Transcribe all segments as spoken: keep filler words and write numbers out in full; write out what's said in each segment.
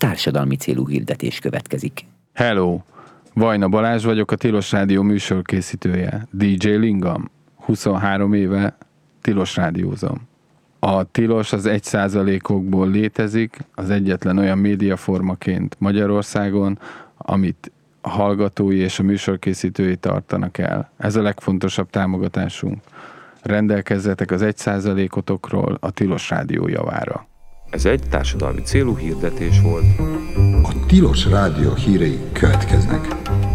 társadalmi célú hirdetés következik. Hello! Vajna Balázs vagyok, a Tilos Rádió műsorkészítője. dé dzsé Lingam. huszonhárom éve Tilos rádiózom. A Tilos az egy százalékokból létezik, az egyetlen olyan médiaformaként Magyarországon, amit a hallgatói és a műsorkészítői tartanak el. Ez a legfontosabb támogatásunk. Rendelkezzetek az egy százalékotokról a Tilos Rádió javára. Ez egy társadalmi célú hirdetés volt. A Tilos Rádió hírei következnek.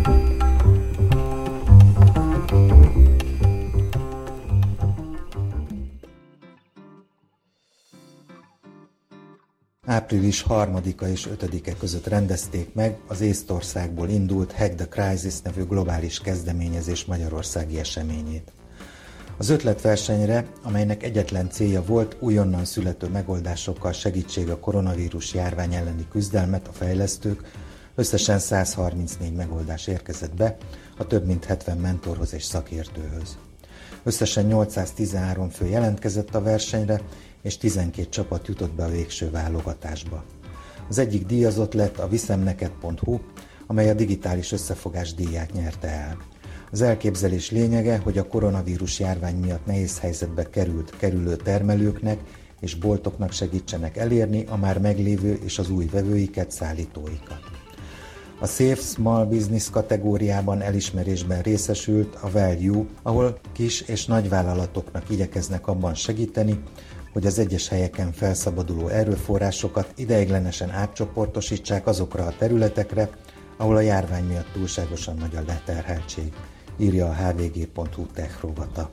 április harmadika és ötödike között rendezték meg az Észtországból indult Hack the Crisis nevű globális kezdeményezés magyarországi eseményét. Az ötletversenyre, amelynek egyetlen célja volt újonnan születő megoldásokkal segítség a koronavírus járvány elleni küzdelmet a fejlesztők, összesen száz harmincnégy megoldás érkezett be a több mint hetven mentorhoz és szakértőhöz. Összesen nyolcszáztizenhárom fő jelentkezett a versenyre, és tizenkét csapat jutott be a végső válogatásba. Az egyik díjazott lett a viszemneked pont hu, amely a digitális összefogás díját nyerte el. Az elképzelés lényege, hogy a koronavírus járvány miatt nehéz helyzetbe került kerülő termelőknek és boltoknak segítsenek elérni a már meglévő és az új vevőiket, szállítóikat. A Safe Small Business kategóriában elismerésben részesült a Value, ahol kis és nagyvállalatoknak igyekeznek abban segíteni, hogy az egyes helyeken felszabaduló erőforrásokat ideiglenesen átcsoportosítsák azokra a területekre, ahol a járvány miatt túlságosan nagy a leterheltség, írja a há vé gé pont hu tech rovata.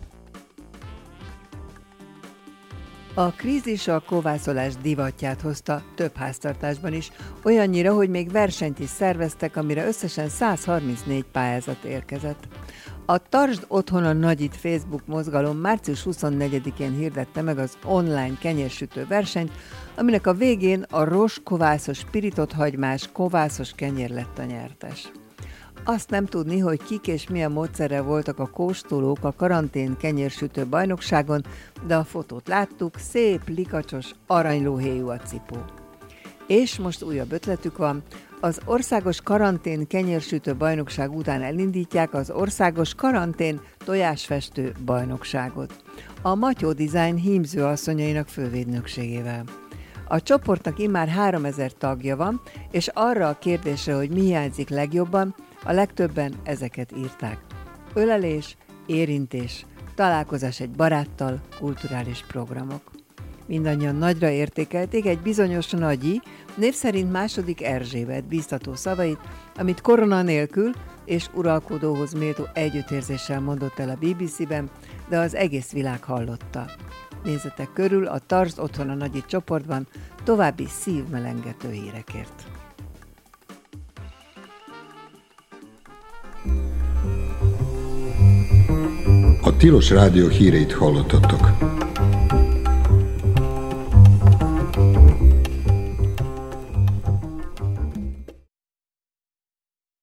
A krízis a kovászolás divatját hozta több háztartásban is, olyannyira, hogy még versenyt is szerveztek, amire összesen száz harmincnégy pályázat érkezett. A Tartsd otthon a nagyit Facebook mozgalom március huszonnegyedikén hirdette meg az online kenyérsütő versenyt, aminek a végén a Ros kovászos pirított hagymás kovászos kenyér lett a nyertes. Azt nem tudni, hogy kik és milyen módszerrel voltak a kóstolók a karantén kenyérsütő bajnokságon, de a fotót láttuk, szép, likacsos, aranylóhéjú a cipó. És most újabb ötletük van, az országos karantén kenyérsütő bajnokság után elindítják az országos karantén tojásfestő bajnokságot. A Matyó Design hímző asszonyainak fővédnökségével. A csoportnak immár háromezer tagja van, és arra a kérdésre, hogy mi hiányzik legjobban, a legtöbben ezeket írták. Ölelés, érintés, találkozás egy baráttal, kulturális programok. Mindannyian nagyra értékelték egy bizonyos Nagyi, név szerint második Erzsébet bíztató szavait, amit korona nélkül és uralkodóhoz méltó együttérzéssel mondott el a bé bé cében, de az egész világ hallotta. Nézzetek körül a Tartsd otthon a Nagyi csoportban további szívmelengető hírekért. A Tilos Rádió híreit hallottatok.